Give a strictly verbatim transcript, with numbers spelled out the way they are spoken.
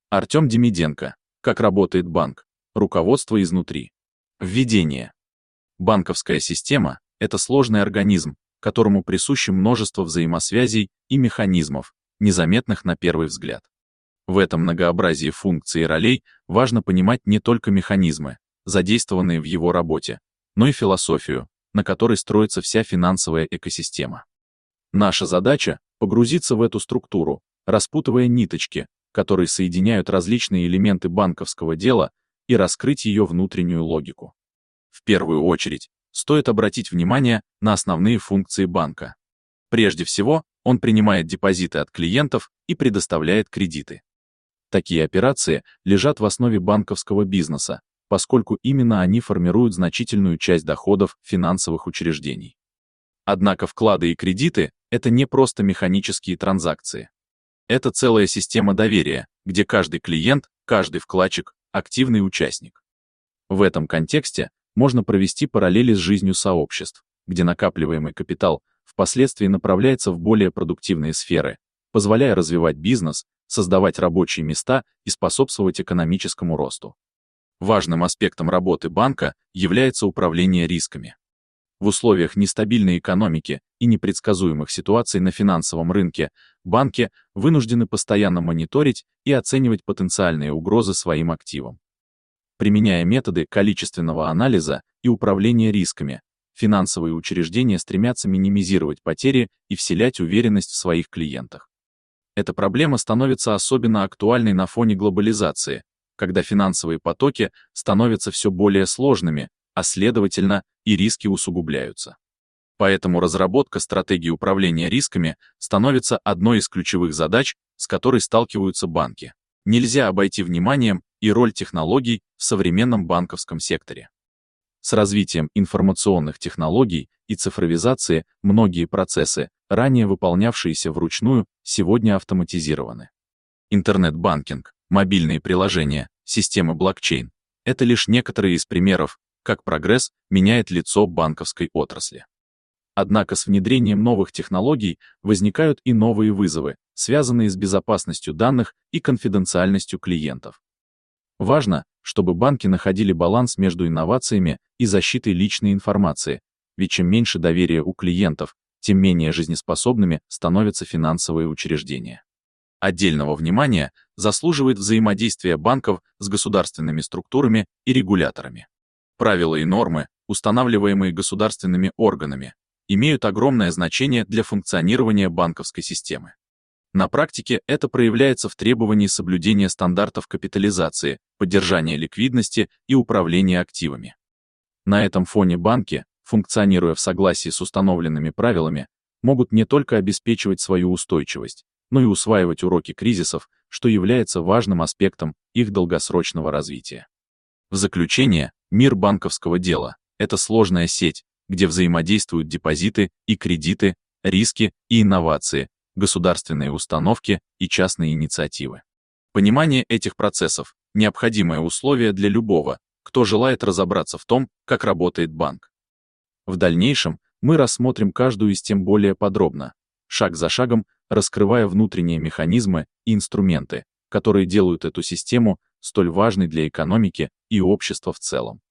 Артем Демиденко. Как работает банк? Руководство изнутри. Введение. Банковская система – это сложный организм, которому присуще множество взаимосвязей и механизмов, незаметных на первый взгляд. В этом многообразии функций и ролей важно понимать не только механизмы, задействованные в его работе, но и философию, на которой строится вся финансовая экосистема. Наша задача – погрузиться в эту структуру, распутывая ниточки, которые соединяют различные элементы банковского дела, и раскрыть ее внутреннюю логику. В первую очередь, стоит обратить внимание на основные функции банка. Прежде всего, он принимает депозиты от клиентов и предоставляет кредиты. Такие операции лежат в основе банковского бизнеса, поскольку именно они формируют значительную часть доходов финансовых учреждений. Однако вклады и кредиты – это не просто механические транзакции. Это целая система доверия, где каждый клиент, каждый вкладчик – активный участник. В этом контексте можно провести параллели с жизнью сообществ, где накапливаемый капитал впоследствии направляется в более продуктивные сферы, позволяя развивать бизнес, создавать рабочие места и способствовать экономическому росту. Важным аспектом работы банка является управление рисками. В условиях нестабильной экономики и непредсказуемых ситуаций на финансовом рынке банки вынуждены постоянно мониторить и оценивать потенциальные угрозы своим активам. Применяя методы количественного анализа и управления рисками, финансовые учреждения стремятся минимизировать потери и вселять уверенность в своих клиентах. Эта проблема становится особенно актуальной на фоне глобализации, когда финансовые потоки становятся все более сложными, а следовательно, и риски усугубляются. Поэтому разработка стратегии управления рисками становится одной из ключевых задач, с которой сталкиваются банки. Нельзя обойти вниманием и роль технологий в современном банковском секторе. С развитием информационных технологий и цифровизации многие процессы, ранее выполнявшиеся вручную, сегодня автоматизированы. Интернет-банкинг, мобильные приложения, системы блокчейн – это лишь некоторые из примеров, как прогресс меняет лицо банковской отрасли. Однако с внедрением новых технологий возникают и новые вызовы, связанные с безопасностью данных и конфиденциальностью клиентов. Важно, чтобы банки находили баланс между инновациями и защитой личной информации, ведь чем меньше доверия у клиентов, тем менее жизнеспособными становятся финансовые учреждения. Отдельного внимания заслуживает взаимодействие банков с государственными структурами и регуляторами. Правила и нормы, устанавливаемые государственными органами, имеют огромное значение для функционирования банковской системы. На практике это проявляется в требовании соблюдения стандартов капитализации, поддержания ликвидности и управления активами. На этом фоне банки, функционируя в согласии с установленными правилами, могут не только обеспечивать свою устойчивость, но и усваивать уроки кризисов, что является важным аспектом их долгосрочного развития. В заключение, мир банковского дела – это сложная сеть, где взаимодействуют депозиты и кредиты, риски и инновации, государственные установки и частные инициативы. Понимание этих процессов – необходимое условие для любого, кто желает разобраться в том, как работает банк. В дальнейшем мы рассмотрим каждую из тем более подробно, шаг за шагом раскрывая внутренние механизмы и инструменты, которые делают эту систему столь важной для экономики и общества в целом.